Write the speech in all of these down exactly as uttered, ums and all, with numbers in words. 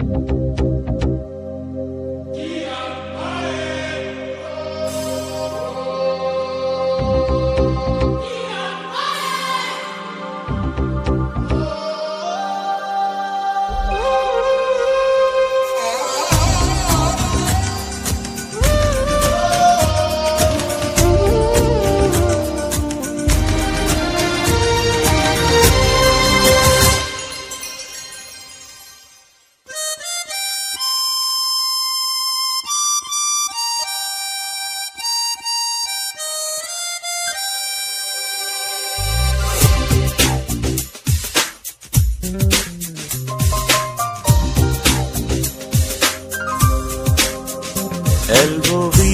L O V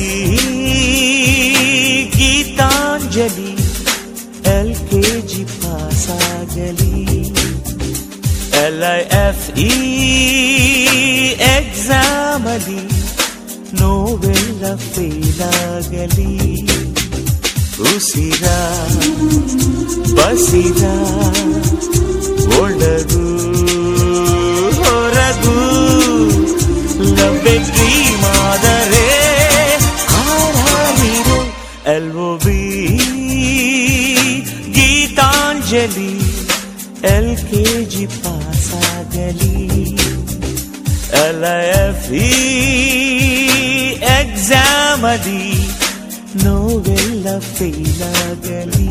Geetanjali L K G ಪಾಸಾಗಲಿ, L I F E ಎಕ್ಸಾಮಲಿ ನೋವೆಲ್ಲ ಫೇಲಾಗಲಿ, ಉಸಿರ ಬಸಿರ ಒಳಗೂ ಹೊರಗೂ ಲವ್ವೆ ಡ್ರೀಮಾದರೆ ಹಾರಾಡಿರು. L O V Geetanjali L K G ಪಾಸಾಗಲಿ, ಎಲ್ ಐ ಎಫ್ ಇ ಎಕ್ಸಾಮಲಿ ನೋವೆಲ್ಲ ಫೇಲಾಗಲಿ.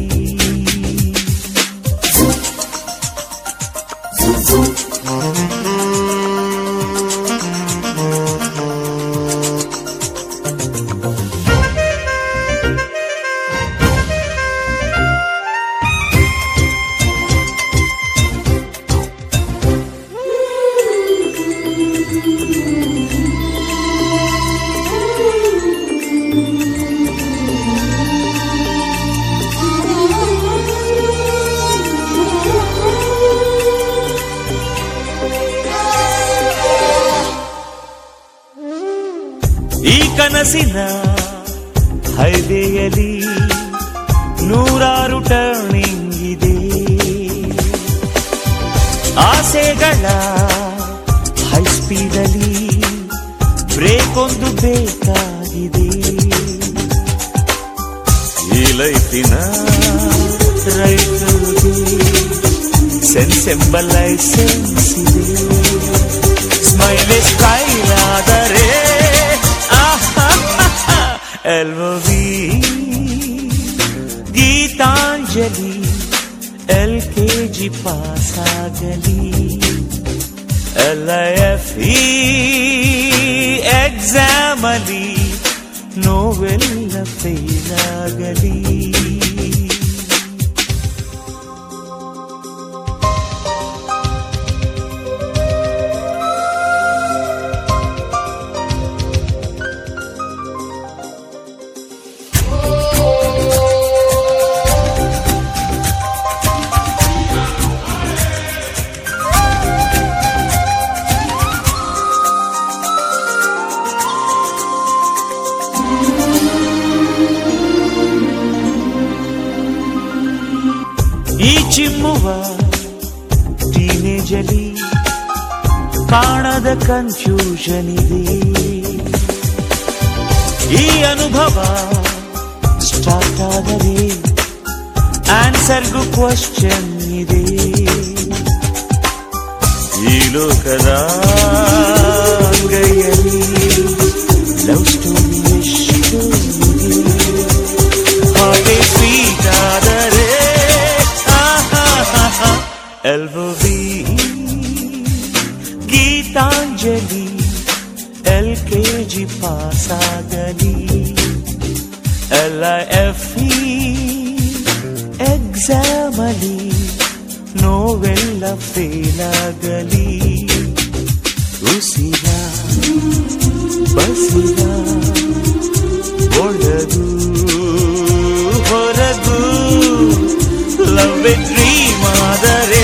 ಈ ಕನಸಿನ ಹೈವೇಯಲ್ಲಿ ನೂರಾರು ಟರ್ನಿಂಗ್ ಇದೆ, ಆಸೆಗಳ ಹೈ ಸ್ಪೀಡಲ್ಲಿ ಬ್ರೇಕ್ ಒಂದು ಬೇಕಾಗಿದೆ. ಈ ಲೈಫಿನ ರೈತರಿಗೆ ಸೆನ್ಸ್ ಎಂಬ ಲೈಸೆನ್ಸ್ ಇದೆ, ಸ್ಮೈಲ್ ಸ್ಟೈಲ್ ಆದರೆ L O V Geetanjali L K G ಪಾಸಾಗಲಿ, ಎಲ್ ಐ ಎಫ್ ಇ ಎಕ್ಸಾಮಲಿ ನೋವೆಲ್ಲ ಫೇಲಾಗಲಿ. ಈ ಚಿಮ್ಮುವ ಟೀನೇಜಲಿ ಕಾಣದ ಕನ್ಫ್ಯೂಷನ್ ಇದೆ, ಈ ಅನುಭವ ಸ್ಟಾರ್ಟ್ ಆದರೆ ಆನ್ಸರ್ಗೂ ಕ್ವಶನ್ ಇದೆ. ಈ ಲೋಕದ ಅಂಗೈಯಲ್ಲಿ ಲವ್ ಸ್ಟೋರಿ ಎಷ್ಟು ಇದೆ, ಹಾಗೆ ಸ್ವೀಟ್ ಆದರೆ L O V Geetanjali L K G ಪಾಸಾಗಲಿ, ಎಲ್ ಐ ಎಫ್ ಇ ಎಕ್ಸಾಮಲಿ ನೋವೆಲ್ಲ ಫೇಲಾಗಲಿ, ಉಸಿರ ಬಸಿರ ಒಳಗೂ ಹೊರಗೂ ಲವ್ ಡ್ರೀಮ್ ಆದರೆ